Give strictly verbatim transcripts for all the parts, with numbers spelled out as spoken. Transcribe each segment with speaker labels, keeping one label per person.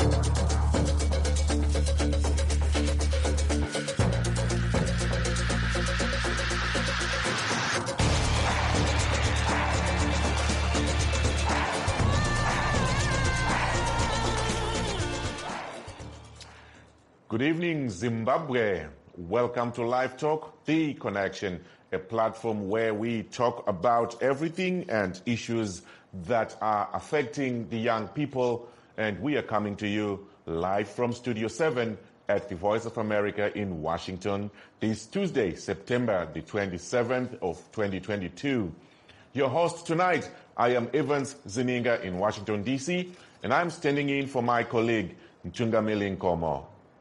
Speaker 1: Good evening, Zimbabwe. Welcome to Live Talk, The Connection, a platform where we talk about everything and issues that are affecting the young people. And we are coming to you live from Studio seven at the Voice of America in Washington this Tuesday, September the twenty-seventh of twenty twenty-two. Your host tonight, I am Evans Zininga in Washington, D C, and I'm standing in for my colleague, Ntungamili Nkomo.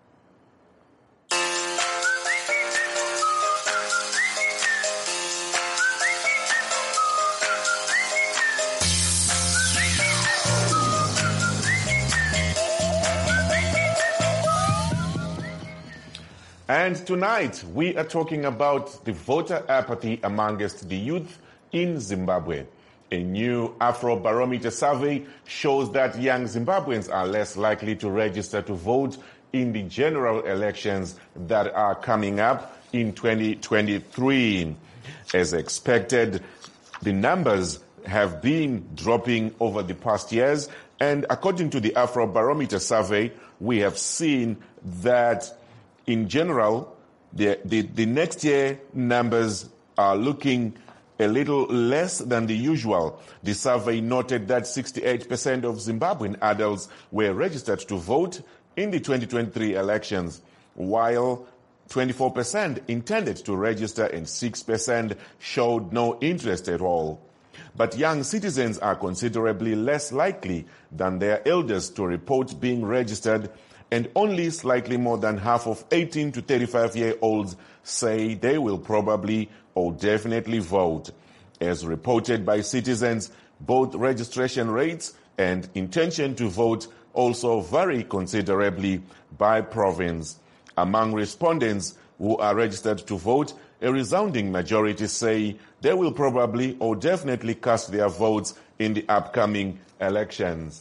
Speaker 1: And tonight, we are talking about the voter apathy amongst the youth in Zimbabwe. A new Afrobarometer survey shows that young Zimbabweans are less likely to register to vote in the general elections that are coming up in twenty twenty-three. As expected, the numbers have been dropping over the past years, and according to the Afrobarometer survey, we have seen that in general, the, the, the next year numbers are looking a little less than the usual. The survey noted that sixty-eight percent of Zimbabwean adults were registered to vote in the twenty twenty-three elections, while twenty-four percent intended to register and six percent showed no interest at all. But young citizens are considerably less likely than their elders to report being registered, and only slightly more than half of eighteen to thirty-five-year-olds say they will probably or definitely vote. As reported by Citizens, both registration rates and intention to vote also vary considerably by province. Among respondents who are registered to vote, a resounding majority say they will probably or definitely cast their votes in the upcoming elections.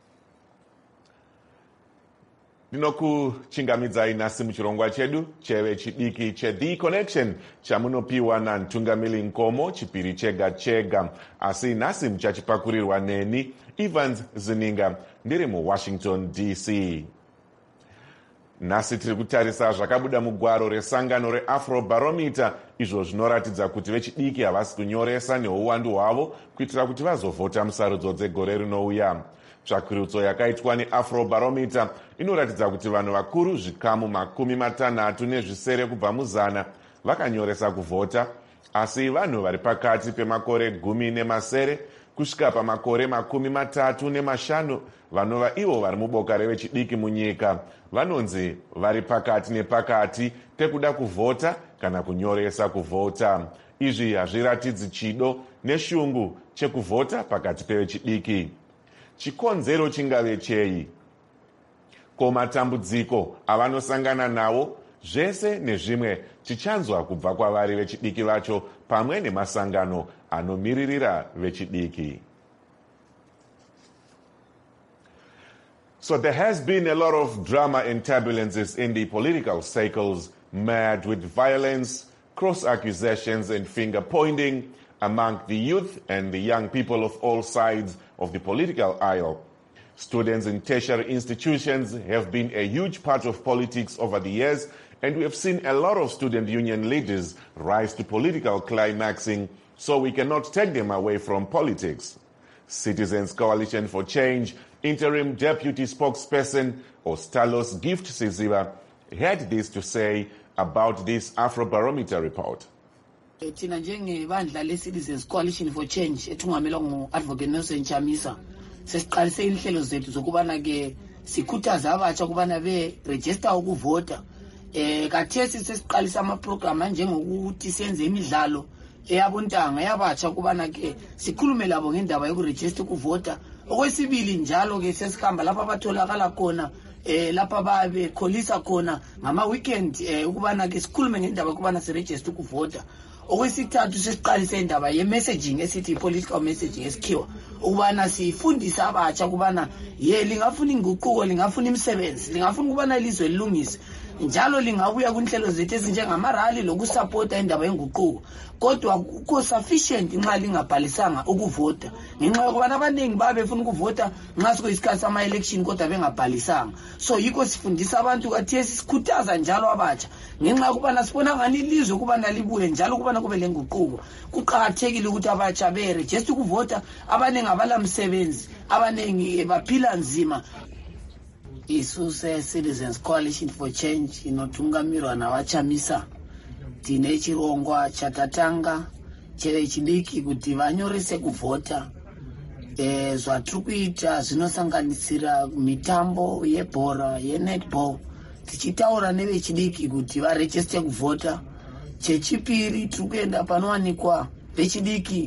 Speaker 1: Ndinokuchingamidzai nasi muchirongwa chedu cheve chidiki che The Connection chamunopiwa na Ntungamili Nkomo chipiri chega chega, asi nasi muchachipakurirwa neni Evans Zininga ndiri mu Washington D C. Nasi tiri kutarisa zvakabuda mugwaro resangano reAfrobarometer, izvo zvinoratidza kuti vechidiki havasi kunyoresa neuwandu hwavo kuitira kuti vazovhota musarudzo dzegore rinouya. Tsvakurutso yakaitwa neAfrobarometer inoratidza kuti vanhu vakuru zvikamu makumi matanhatu nezvisere kubva muzana vakanyoresa kuvhota, asi vanhu vari pakati pemakore gumi nemasere kusvika pamakore makumi matatu nemashanu vanova ivo vari muboka revechidiki munyika vanonzi vari pakati nepakati pekuda kuvhota kana kunyoresa kuvhota. Izvi hazviratidzi chido neshungu chekuvhota pakati pevechidiki. Chikonzero chingave chei? Ko matambudziko avanosangana nawo zvese nezvimwe tichanzwa kubva kwavari vechidiki vacho pamwe nemasangano anomiririra vechidiki. So there has been a lot of drama and turbulences in the political circles, marred with violence, cross-accusations and finger-pointing among the youth and the young people of all sides of the political aisle. Students in tertiary institutions have been a huge part of politics over the years, and we have seen a lot of student union leaders rise to political climaxing, so we cannot take them away from politics. Citizens Coalition for Change interim deputy spokesperson Ostalos Gift Siziba had this to say about this Afrobarometer report.
Speaker 2: Thina njengebandla le-Citizens Coalition for Change ethungamelwa ngu-Advocate Nelson Chamisa sesiqalise inhlelo zethu zokubana ke sikhuthaza abatsha ukubana be-register ukuvota. Eh kathesi sesiqalisa ama-program anjengokuthi senze imidlalo eyabontanga yabatsha ukubana ke sikhulume labo ngendaba yokuregister ukuvota. Okwesibili njalo ke sesikhamba lapha abatholakala khona eh lapha babe kholisa khona ngama weekend eh ukubana ke sikhulume ngendaba ukubana siregister ukuvota. okwesithathu sesiqalise indaba ye-messaging esithi i-political messaging esikhiwa ukubana sifundisa abatsha ukubana ye lingafuna inguquko lingafuna imisebenzi lingafuna ukubana ilizwe lilungise njalo lingabuya kwinhlelo zethu ezinjengamarali lokusapota indaba yenguquko kodwa kukho sufficient nxa lingabhalisanga ukuvota ngenxa yokubana abaningi babe befuna ukuvota nxa sekuyisikhathi sama-election kodwa bengabhalisanga so yikho sifundisa abantu kathesi sikhuthaza njalo abatsha ngenxa yokubana sibona ngani ilizwe ukubana libuye njalo ukubana kube le nguquko kuqakathekile ukuthi abatsha berejiste ukuvota abaningi abalamsebenzi abaningi baphila nzima isuse Citizens Coalition for Change inotungamirwa navachamisa tine chirongwa chatatanga cheve chidiki kuti vanyorese kuvhota e, zvatiri kuita zvinosanganisira mitambo yebhora yenetball tichitaura nevechidiki kuti varejiste kuvhota chechipiri tiri kuenda panowanikwa vechidiki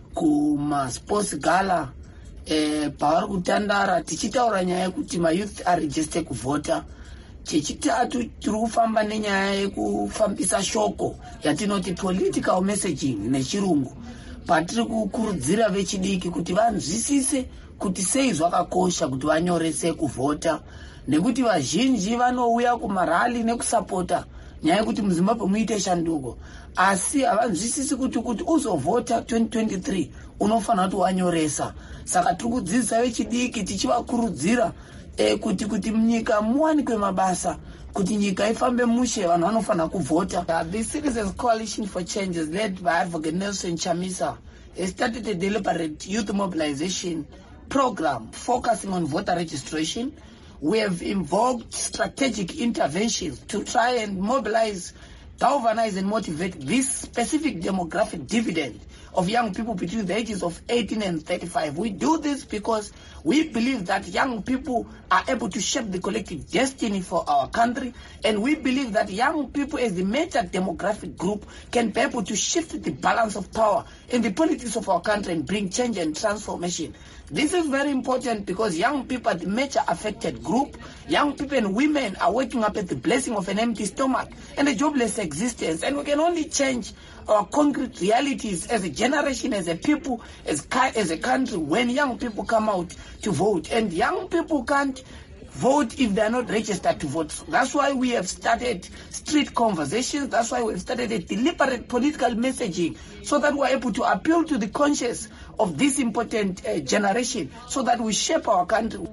Speaker 2: kumasports gala Eh, pavari kutandara tichitaura nyaya yekuti mayouth arejiste kuvhota chechitatu tiri kufamba nenyaya yekufambisa shoko yatinoti political messaging nechirungu patiri kukurudzira vechidiki kuti vanzwisise kuti sei zvakakosha kuti vanyorese kuvhota nekuti vazhinji vanouya kumarali nekusapota nyaya yekuti muzimbabwe muite shanduko asi havanzwisisi kuti kuti uzovhota twenty twenty-three unofanira kuti wanyoresa saka tiri kudzidzisa vechidiki tichivakurudzira eh, kuti kuti munyika muwanikwe mabasa kuti nyika ifambe mushe vanhu vanofanira kuvhota. The Citizens Coalition for Change is led by Advocate Nelson Chamisa has started a deliberate youth mobilization program focusing on voter registration. We have invoked strategic interventions to try and mobilize, galvanize and motivate this specific demographic dividend of young people between the ages of eighteen and thirty-five. We do this because we believe that young people are able to shape the collective destiny for our country, and we believe that young people as the major demographic group can be able to shift the balance of power in the politics of our country and bring change and transformation. This is very important because young people are the major affected group. Young people and women are waking up at the blessing of an empty stomach and a jobless existence, and we can only change our concrete realities as a generation, as a people, as, as a country when young people come out to vote. And young people can't vote if they are not registered to vote. That's why we have started street conversations. That's why we have started a deliberate political messaging so that we are able to appeal to the conscience of this important uh, generation so that we shape our country.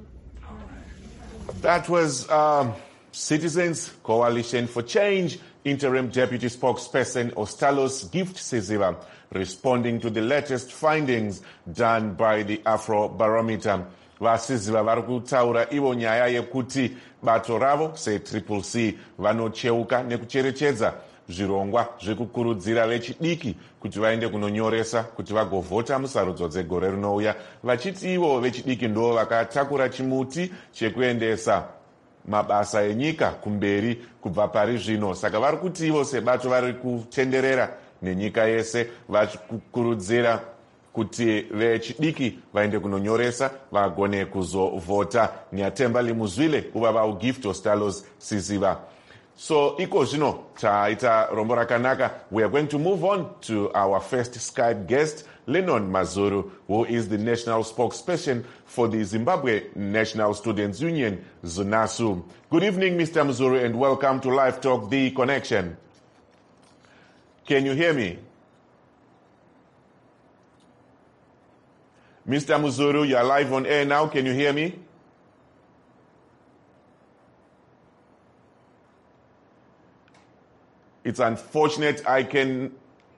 Speaker 1: That was um, Citizens Coalition for Change Interim Deputy Spokesperson Ostalos Gift Siziba responding to the latest findings done by the Afro Barometer. Vasiziva vari kutaura ivo nyaya yekuti bato ravo se-triple C vanocheuka nekucherechedza zvirongwa zvekukurudzira vechidiki kuti vaende kunonyoresa kuti vagovhota musarudzo dzegore rinouya, vachiti ivo vechidiki ndo vakatakura chimuti chekuendesa mabasa enyika kumberi kubva pari zvino. Saka vari kuti ivo sebato vari kutenderera nenyika yese vachikurudzira kuti vechidiki vaende kunonyoresa vagone kuzovhota. Nyatemba limuzvile uva vaugift Ostalos Siziva. So iko zvino taita rombo rakanaka. We are going to move on to our first Skype guest, Lennon Mazuru, who is the national spokesperson for the Zimbabwe National Students Union, ZNASU. Good evening, Mister Mazuru, and welcome to Live Talk, The Connection. Can you hear me? Mister Muzuru, you are live on air now. Can you hear me? It's unfortunate I can...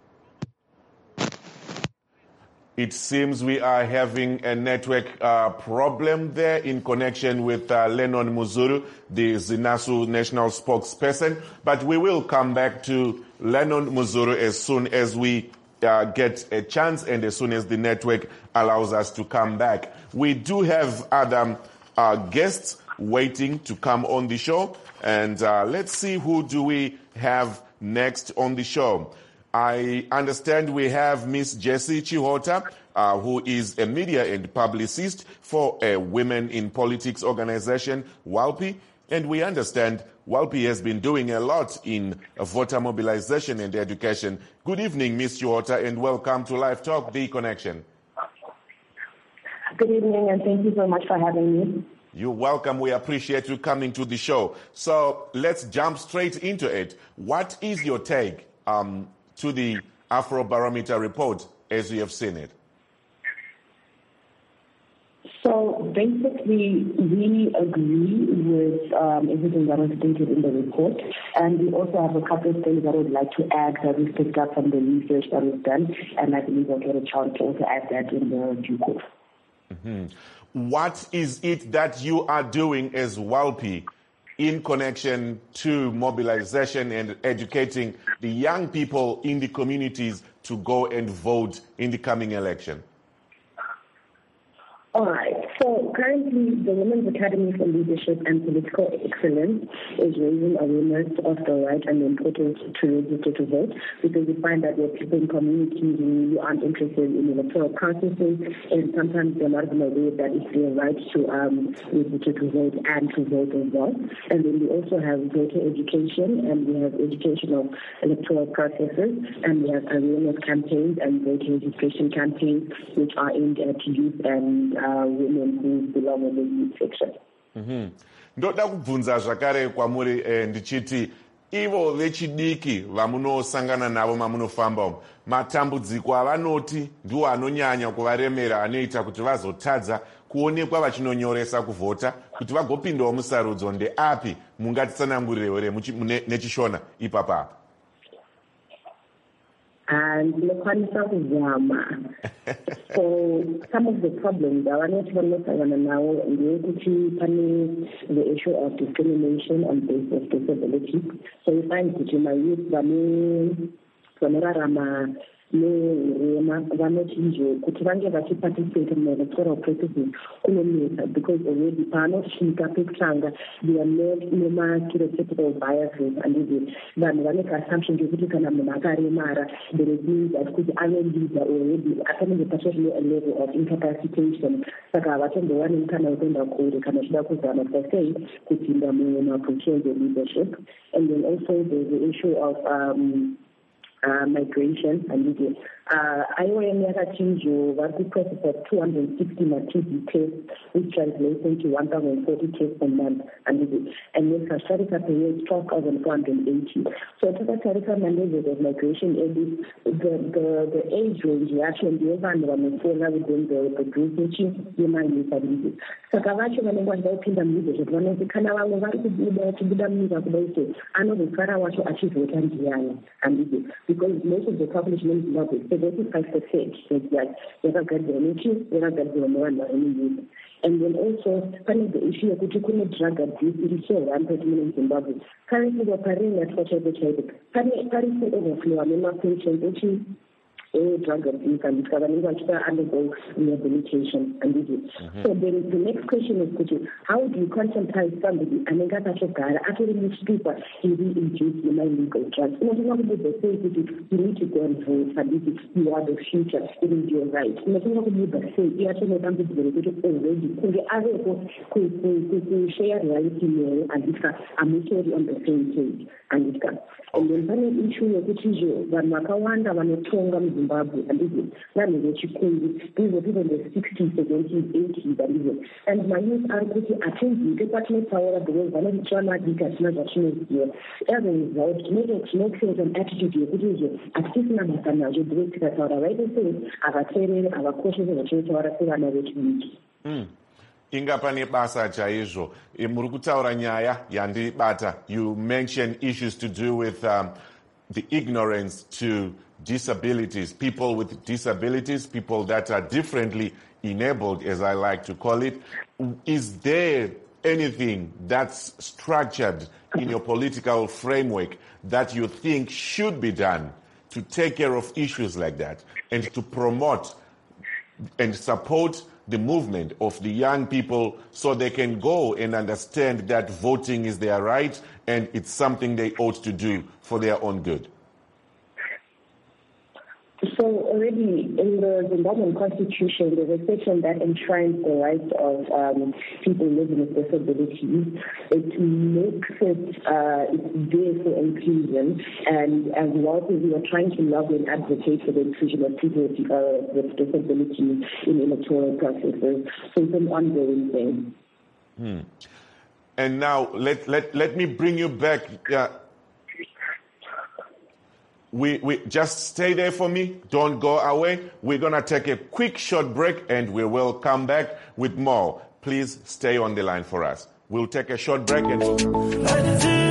Speaker 1: It seems we are having a network uh, problem there in connection with uh, Lennon Muzuru, the ZNASU national spokesperson. But we will come back to Lennon Muzuru as soon as we uh, get a chance and as soon as the network allows us to come back. We do have other uh, guests waiting to come on the show. And uh, let's see who do we have next on the show. I understand we have Miss Jessie Chihota, uh, who is a media and publicist for a Women in Politics organization, WALPI. And we understand WALPI has been doing a lot in voter mobilization and education. Good evening, Miz Chiota, and welcome to Live Talk, The Connection.
Speaker 3: Good evening, and thank you so much for having me.
Speaker 1: You're welcome. We appreciate you coming to the show. So let's jump straight into it. What is your take um, to the Afrobarometer report as you have seen it?
Speaker 3: So basically, we agree with um, everything that was stated in the report, and we also have a couple of things that I would like to add that we picked up from the research that was done, and I believe I'll get a chance to also add that in the due course.
Speaker 1: Mm-hmm. What is it that you are doing as WALPI in connection to mobilization and educating the young people in the communities to go and vote in the coming election?
Speaker 3: All right. So currently, the Women's Academy for Leadership and Political Excellence is raising awareness of the right and the importance to register to vote, because we find that there are people in communities who aren't interested in electoral processes, and sometimes they're not even aware that it's their right to um, register to vote and to vote as well. And then we also have voter education, and we have education of electoral processes, and we have awareness campaigns and voter registration campaigns, which are aimed at youth and Uh, women who belong in the youth section.
Speaker 1: Mm-hmm. Ndoda kubvunza zvakare kwamuri eh, ndichiti ivo vechidiki vamunosangana navo mamunofamba umu, matambudziko avanoti ndiwo anonyanya kuvaremera, anoita kuti vazotadza kuonekwa vachinonyoresa kuvhota kuti vagopindawo musarudzo ndeapi? Mungatitsanangurirewo nechishona ipapa.
Speaker 3: And so some of the problems I want to now the issue of discrimination on basis of disability. So we find that in my youth, no vanochinjwa kuti vange vachiparticipate in the electoral processes kunomisa, because already panosvika pekutanga there are no stereotypical biases, and vanhu vaneka assumption yekuti kana munhu akaremara there is means that kuti ave leader already akanenge pachiri a level of incapacitation, saka havatombowana mukana wekuenda kure kana zvida kuzama sei kupinda mumapositions of leadership. And then also there's the issue of um, Uh, migration and uh, I O M yakachinjwa vari kuprocessa two hundred sixty ma-T B tests, which translates into one thousand forty tests per month, and and then Kasharika period twelve thousand four hundred eighty. So takatarika mandates of migration, the the the, the age range actually the vanhu vanofona within the the group which is yemanyisadii. Saka vacho vanenge vachipinda muleadership vanoti kana vamwe vari kubuda vachibuda munyika kuda kuti anozofara wacho achivhota ndiani, and because most of the population in Zimbabwe, seventy-five percent, like yakagadzirwa nechi yakagadzirwa nevanhu vari munyika. And then also pane the issue yekuti kune drug abuse iri so rampant in Zimbabwe. Currently we're paring at such a bit. Pane pari ku overflow nemapatients echi drug abuse, and vanenge vachida undergo rehabilitation and this. Mm-hmm. So then the next question is, how do you conscientize somebody anenge akatogara atori muchitupa iri induced illegal drugs? Unotonga kubuda sei kuti you need to go and vote, and you are the future, it is your right. Unotonga kubuda sei iye atonodambudziko rekuti already kunge avepo kushare reality nayo andika amutori on the same page andika. And then pane issue yekuti vanhu vakawanda vanotonga Zimbabwe, and this is not negotiating. These were people in the sixties, seventies, eighties, and my youth are pretty attentive. They got no power at the world. I know the trauma because not that she knows here. As a result, make it make sense and attitude. It is a system of the now. You break that out. Right? They say, "Ava tere, ava questions, ava change, ava say, ava change."
Speaker 1: Inga pane basa chaizvo. Muri kutaura nyaya yandibata. You mentioned issues to do with um, the ignorance to disabilities, people with disabilities, people that are differently enabled, as I like to call it. Is there anything that's structured in your political framework that you think should be done to take care of issues like that and to promote and support the movement of the young people so they can go and understand that voting is their right and it's something they ought to do for their own good?
Speaker 3: So already in the Zimbabwean Constitution, there's a section that enshrines the rights of um, people living with disabilities. It makes it uh, it's there for inclusion, and as well as we are trying to lobby and advocate for the inclusion of people with, uh, with disabilities in electoral processes. So it's an ongoing thing.
Speaker 1: Hmm. And now let let let me bring you back. Uh, We, we just stay there for me. Don't go away. We're going to take a quick short break and we will come back with more. Please stay on the line for us. We'll take a short break and we'll come back.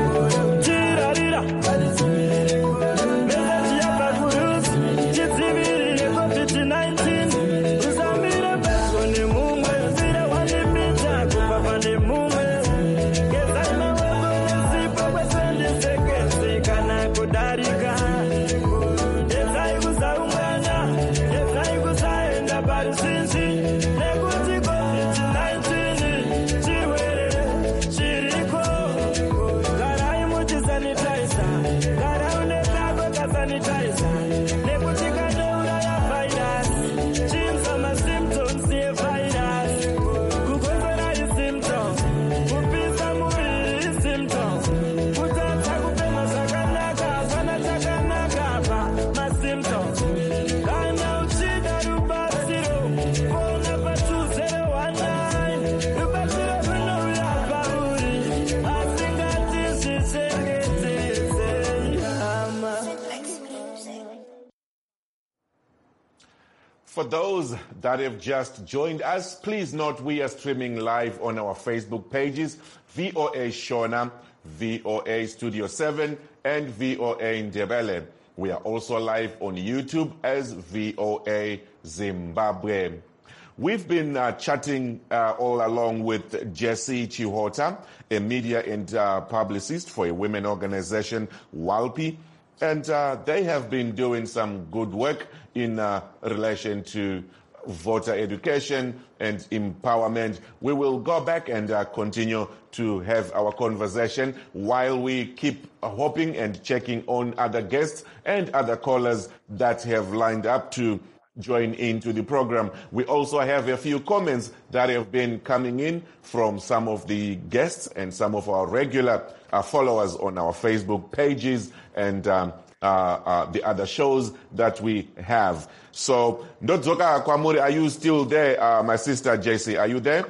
Speaker 1: For those that have just joined us, please note we are streaming live on our Facebook pages, V O A Shona, V O A Studio seven, and V O A Ndebele. We are also live on YouTube as V O A Zimbabwe. We've been uh, chatting uh, all along with Jessie Chihota, a media and uh, publicist for a women organization, WALPI. And uh, they have been doing some good work in uh, relation to voter education and empowerment. We will go back and uh, continue to have our conversation while we keep hoping and checking on other guests and other callers that have lined up to join into the program. We also have a few comments that have been coming in from some of the guests and some of our regular uh, followers on our Facebook pages and um, uh, uh, the other shows that we have. So, Ndodzoka Kwamuri, are you still there? Uh, my sister Jessie, are you there?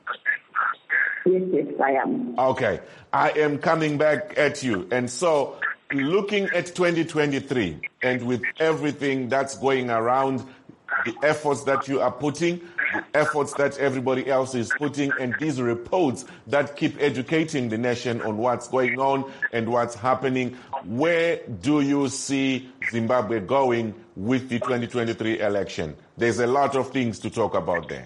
Speaker 3: Yes, yes, I am.
Speaker 1: Okay. I am coming back at you. And so, looking at twenty twenty-three and with everything that's going around, the efforts that you are putting, the efforts that everybody else is putting, and these reports that keep educating the nation on what's going on and what's happening, where do you see Zimbabwe going with the twenty twenty-three election? There's a lot of things to talk about there.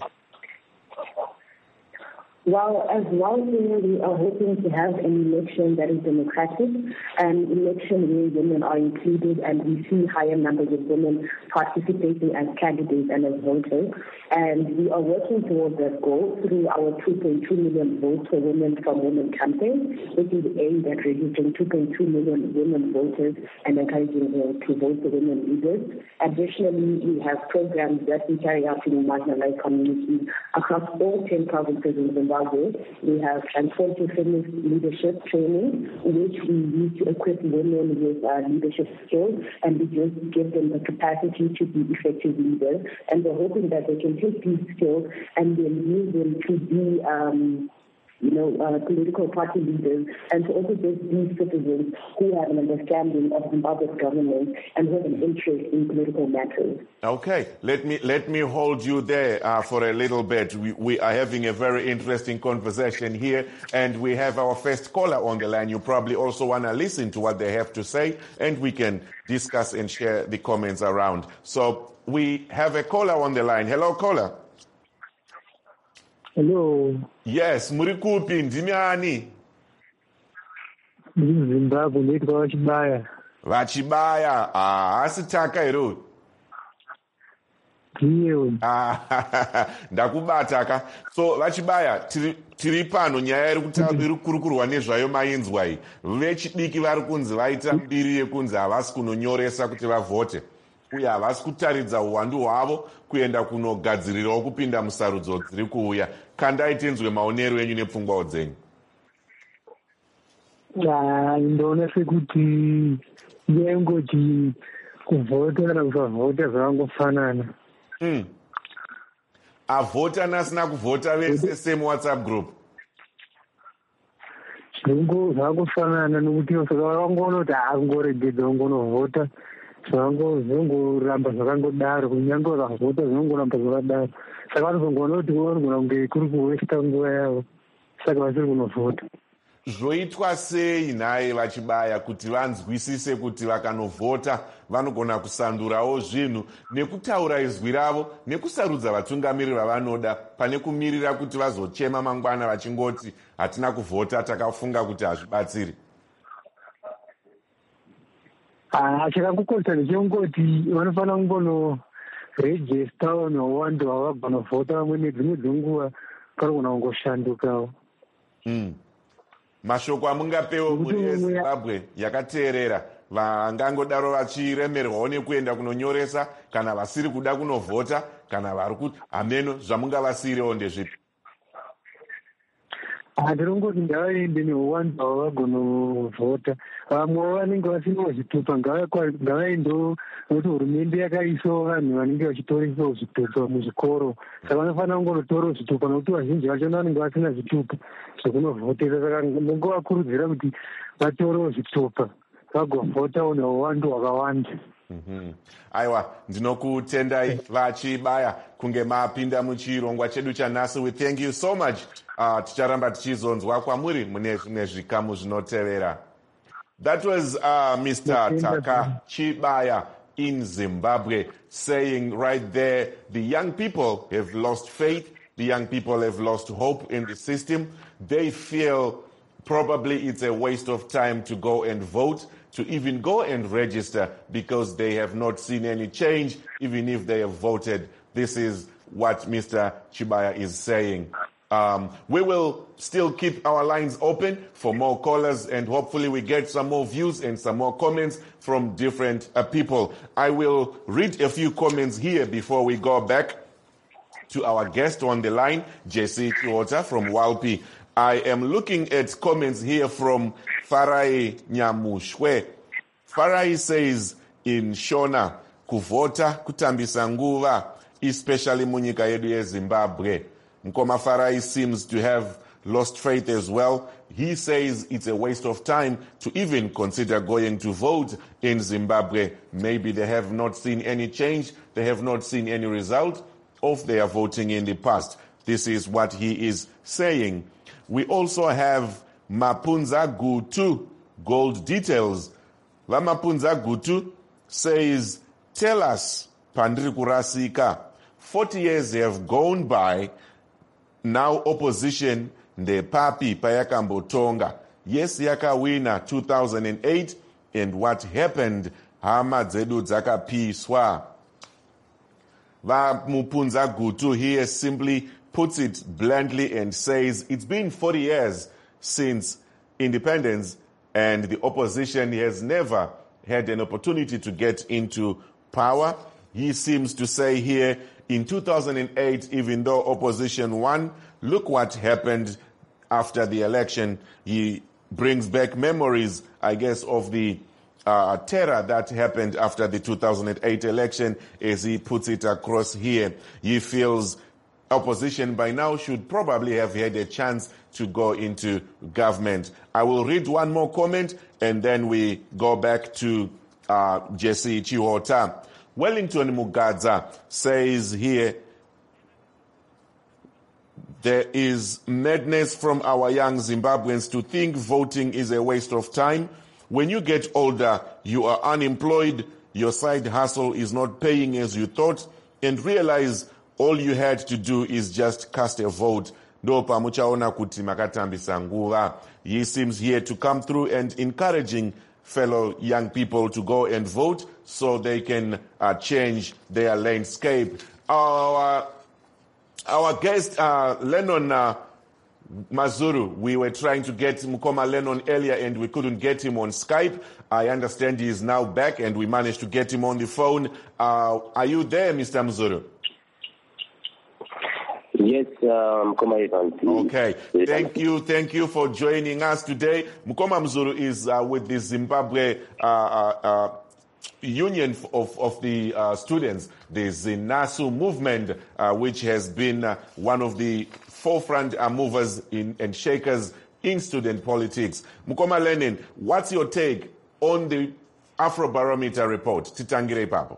Speaker 3: Well, as well, we are hoping to have an election that is democratic, an election where women are included, and we see higher numbers of women participating as candidates and as voters. And we are working towards that goal through our two point two million Votes for Women from Women campaign, which is aimed at registering two point two million women voters and encouraging them to vote for women leaders. Additionally, we have programs that we carry out in marginalized communities across all ten provinces in Zimbabwe. We have transformative feminist leadership training, which we use to equip women with uh, leadership skills, and we just give them the capacity to be effective leaders. And we're hoping that they can take these skills and then use them to be um, you know, uh, political party leaders, and to also just be citizens who have an understanding of Zimbabwe's government and who have an interest in political matters.
Speaker 1: Okay, let me let me hold you there uh, for a little bit. We, we are having a very interesting conversation here, and we have our first caller on the line. You probably also want to listen to what they have to say, and we can discuss and share the comments around. So we have a caller on the line. Hello, caller.
Speaker 4: Hello.
Speaker 1: Yes, Murikupi, ndimiani.
Speaker 4: Zimbabwe nditwa Vachibaya.
Speaker 1: Vachibaya, ah, asitaka ero.
Speaker 4: Ndiyo.
Speaker 1: Ah, ndakubata ka. So Vachibaya, tiri, tiri pano nyaya iri iri kurukurwa nezvayo mainzwa iyi. Vechidiki vari kunzi vaita mbiri yekunzi havasi kunonyoresa kuti vavote. uye havasi kutaridza uwandu hwavo kuenda kunogadzirirawo kupinda musarudzo dziri kuuya. Kandai tinzwe maonero enyu nepfungwawo dzenyu.
Speaker 4: Ndoona sekuti yengoti kuvhota kana kusavhota zvakangofanana.
Speaker 1: Mm. Avhota nasina kuvhota vese same WhatsApp group.
Speaker 4: Zvingo zvakangofanana nokuti saka vakangoona kuti hakungoregedza kungonovhota zvangoramba zvakangodaro kunyange vakavhota zvinongoramba zvakadaro. Saka vanozongoona kuti vanogona kunge kuri kuwesta nguva yavo, saka vasiri kunovhota.
Speaker 1: Zvoitwa sei nhaye vachibaya kuti vanzwisise kuti vakanovhota vanogona kusandurawo zvinhu nekutaura izwi ravo nekusarudza vatungamiriri vavanoda pane kumirira kuti vazochema mangwana vachingoti hatina kuvhota takafunga kuti hazvibatsiri?
Speaker 4: Chakangokosa ndechongoti vanofanira kungonorejesta vanhu vawanda vavagona kuvhota, vamwe nedzimwe dzenguva vanogona kungoshandukawo.
Speaker 1: Mashoko amungapewo muri yeZimbabwe yakateerera vangangodaro vachiremerwawo nekuenda kunonyoresa kana vasiri kuda kunovhota kana vari kuti hameno zvamungavasiyirewo ndezvipi?
Speaker 4: Ndinongoti ngavaende neuwandu hwavagonovhota. Vamwe vanenge vasina zvitupa ngavaendewo, nokuti hurumende yakaisawo vanhu vanenge vachitoresawo zvitupa muzvikoro. Saka vanofanira kungonotorawo zvitupa nokuti vazhinji vachona vanenge vasina zvitupa zvekunovhotera. Saka ndinongovakurudzira kuti vatorewo zvitupa vagovhotawo neuwandu hwakawanda.
Speaker 1: Mm-hmm. Aiwa, ndinokutendai vachibaya kunge mapinda muchirongwa chedu chanhasi. We thank you so much. Uh, ticharamba tichizonzwa kwamuri mune zvimwe zvikamu zvinotevera. That was uh, Mister Taka Chibaya in Zimbabwe saying right there, the young people have lost faith, the young people have lost hope in the system. They feel probably it's a waste of time to go and vote, to even go and register, because they have not seen any change, even if they have voted. This is what Mister Chibaya is saying. Um, we will still keep our lines open for more callers, and hopefully we get some more views and some more comments from different uh, people. I will read a few comments here before we go back to our guest on the line, Jesse Chiota from Walpi. I am looking at comments here from Farai Nyamushwe. Farai says, in Shona, kuvota kutambisa nguva, especially munyika yedu ye Zimbabwe. Nkoma Farai seems to have lost faith as well. He says it's a waste of time to even consider going to vote in Zimbabwe. Maybe they have not seen any change. They have not seen any result of their voting in the past. This is what he is saying. We also have Mapunza Gutu, Gold Details. La Mapunza Gutu says, tell us, Pandri Kurasika, forty years have gone by. Now opposition, the papi payakambotonga. Yes, yakawina two thousand eight, and what happened? Hama zedu dzakapiswa. Va Mupunza Gutu here simply puts it bluntly and says it's been forty years since independence, and the opposition has never had an opportunity to get into power. He seems to say here, in two thousand eight, even though opposition won, look what happened after the election. He brings back memories, I guess, of the uh, terror that happened after the two thousand eight election, as he puts it across here. He feels opposition by now should probably have had a chance to go into government. I will read one more comment, and then we go back to uh, Jesse Chiota. Wellington Mugadza says here, there is madness from our young Zimbabweans to think voting is a waste of time. When you get older, you are unemployed, your side hustle is not paying as you thought, and realize all you had to do is just cast a vote. Ndo pamuchaona kuti makatambisa nguva. He seems here to come through and encouraging fellow young people to go and vote so they can uh, change their landscape. Our, our guest, uh, Lennon uh, Mazuru, we were trying to get Mukoma Lennon earlier and we couldn't get him on Skype. I understand he is now back and we managed to get him on the phone. Uh, are you there, Mister Mzuru?
Speaker 5: Yes, uh, Mukoma Evans.
Speaker 1: Okay, thank you, thank you for joining us today. Mukoma Mzuru is uh, with the Zimbabwe uh, uh, uh, Union of, of the uh, students, the ZINASU movement, uh, which has been uh, one of the forefront uh, movers in, and shakers in student politics. Mukoma Lenin, what's your take on the Afrobarometer report? Titangire Papo.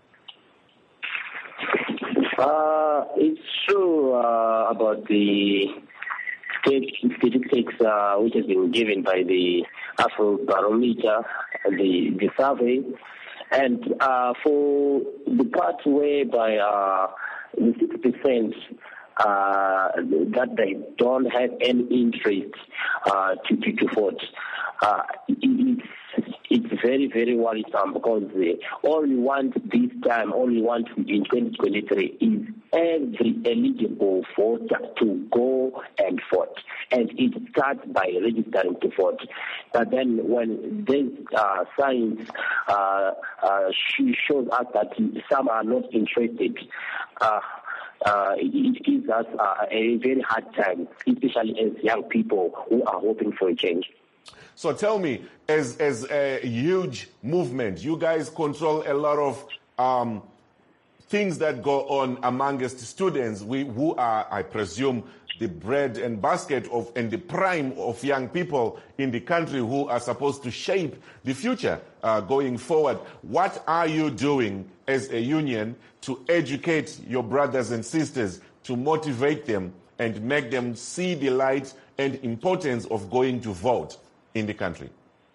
Speaker 5: Uh, it's true uh, about the statistics uh, which has been given by the Afrobarometer, the, the survey, and uh, for the part whereby uh, the six percent uh, that they don't have any interest uh, to, to, to vote, uh, it, it's very, very worrisome because uh, all we want this time, all we want in twenty twenty-three is every eligible voter to go and vote. And it starts by registering to vote. But then when this uh, science uh, uh, shows us that some are not interested, uh, uh, it gives us uh, a very hard time, especially as young people who are hoping for a change.
Speaker 1: So tell me, as as a huge movement, you guys control a lot of um, things that go on amongst students, we, who are, I presume, the bread and basket of and the prime of young people in the country who are supposed to shape the future uh, going forward. What are you doing as a union to educate your brothers and sisters, to motivate them and make them see the light and importance of going to vote in the country?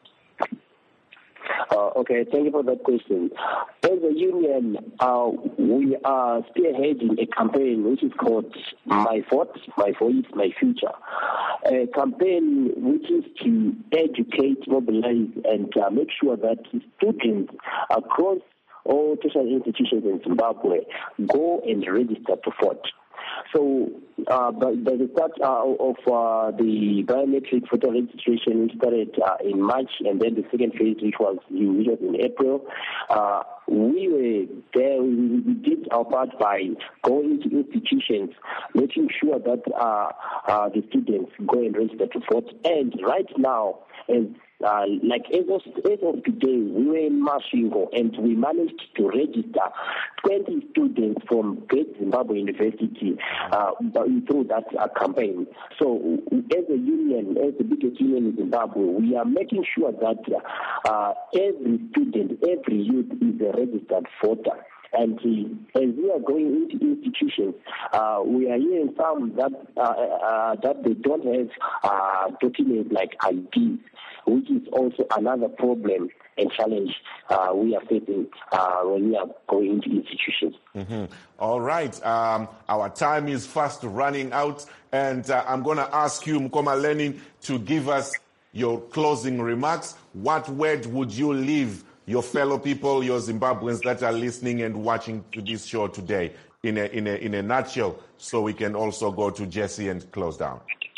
Speaker 5: Uh, okay, thank you for that question. As a union, uh, we are spearheading a campaign which is called My Vote, My Voice, My Future. A campaign which is to educate, mobilize, and uh, make sure that students across all tertiary institutions in Zimbabwe go and register to vote. So, uh, by, by the start uh, of uh, the biometric voter registration, which started uh, in March, and then the second phase, which was, which was in April, uh, we were there. We, we did our part by going to institutions, making sure that uh, uh, the students go and register to vote. And right now, as Uh, like as of, as of today, we were in Masvingo and we managed to register twenty students from Great Zimbabwe University uh, through that uh, campaign. So as a union, as the biggest union in Zimbabwe, we are making sure that uh, every student, every youth is a registered voter. And uh, as we are going into institutions, uh, we are hearing some that uh, uh, that they don't have uh, documents like I Ds, which is also another problem and challenge uh, we are facing uh, when we are going into institutions.
Speaker 1: Mm-hmm. All right. Um, our time is fast running out, and uh, I'm going to ask you, Mukoma Lenin, to give us your closing remarks. What word would you leave your fellow people, your Zimbabweans that are listening and watching to this show today, in a in a in a nutshell, so we can also go to Jesse and close down?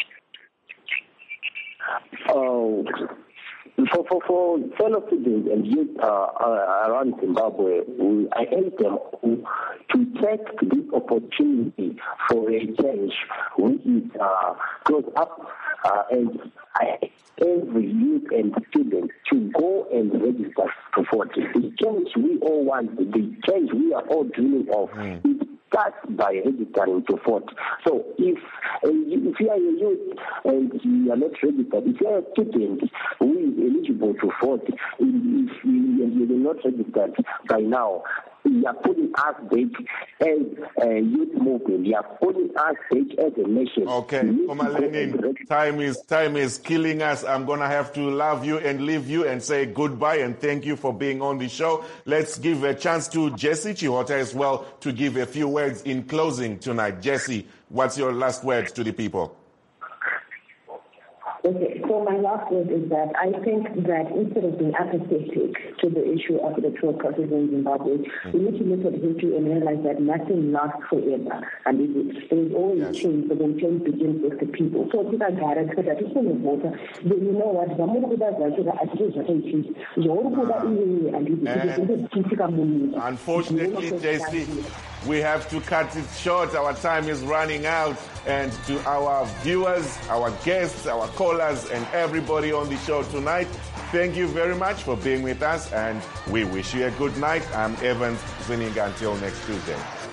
Speaker 5: Oh, for for, for fellow students and youth uh, uh, around Zimbabwe, we, I urge them to take this opportunity for a change, which is uh, close up, uh, and I every youth and student to go and register to vote. The change we all want, the change we are all dreaming of, mm. it starts by registering to vote. So if uh, if you are a youth and you are not registered, if you are a student who is eligible to vote, if you are not registered by now, you are putting us back as a youth movement. You are putting us back as a nation.
Speaker 1: Okay, Mukoma Lenin, time is time is killing us. I'm gonna have to love you and leave you and say goodbye and thank you for being on the show. Let's give a chance to Jesse Chihota as well to give a few words in closing tonight. Jesse, what's your last word to the people?
Speaker 3: Okay, so So my last word is that I think that instead of being apathetic to the issue of electoral process in Zimbabwe, mm-hmm. we need to look at history and realize that nothing lasts forever. And there is always yes. change, but then change begins with the people. So if I got it, because I just want to vote, then you know what?
Speaker 1: Uh, unfortunately, J C, we have to cut it short. Our time is running out. And to our viewers, our guests, our callers, and everybody on the show tonight, thank you very much for being with us, and we wish you a good night. I'm Evans Zuniga. Until next Tuesday.